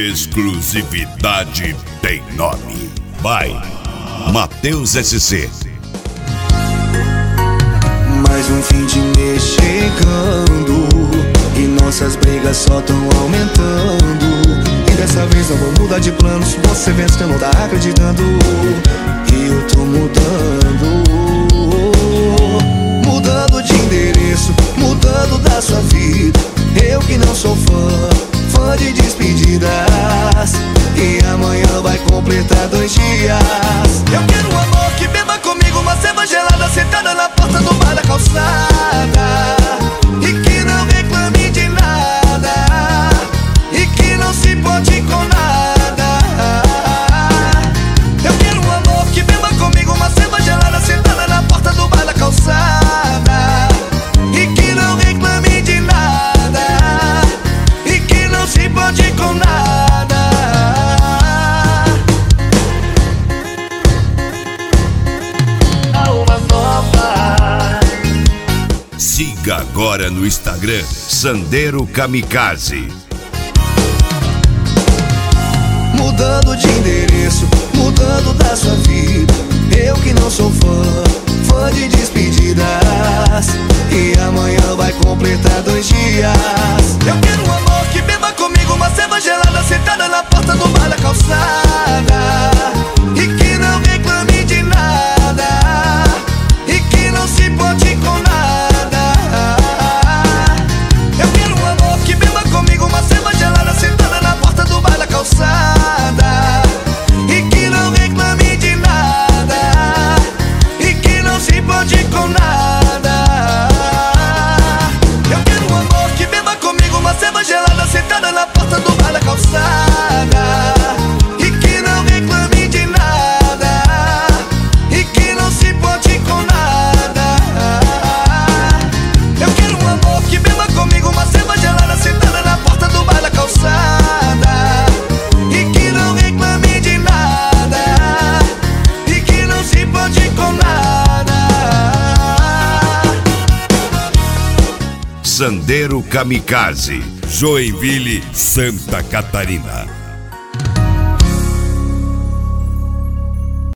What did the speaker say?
Exclusividade tem nome. By Matheus SC. Mais um fim de mês chegando e nossas brigas só tão aumentando. E dessa vez eu vou mudar de planos. Você vence que eu não tá acreditando. E eu tô mudando. Mudando de endereço, mudando da sua vida. Eu que não sou fã de despedidas. E amanhã vai completar 2 dias. Eu quero um amor que beba comigo uma cerveja gelada, sentada na porta do bar da calçada. E que não reclame de nada, e que não se importe com nada. Eu quero um amor que beba comigo uma cerveja gelada, sentada na porta do bar da calçada. E que não reclame de nada, e que não se importe com nada. Siga agora no Instagram Sandero Kamikaze. Mudando de endereço, mudando da sua vida. Eu que não sou fã de despedidas. E amanhã vai completar 2 dias. Eu quero um amor que beba comigo uma cerveja gelada, sentada na porta do bar da calçada. E que não reclame de nada, e que não se importe com nada. Eu quero um amor que beba comigo uma cerveja gelada, sentada na porta do bar da calçada. E que não reclame de nada, e que não se importe com nada. Eu quero um amor que beba comigo uma cerveja gelada, sentada na porta do bar da calçada. E que não reclame de nada, e que não se importe com nada. Eu quero um amor que beba comigo uma cerveja gelada, sentada na porta do bar da calçada. E que não reclame de nada, e que não se importe com nada. Sandero Kamikaze, Joinville, Santa Catarina.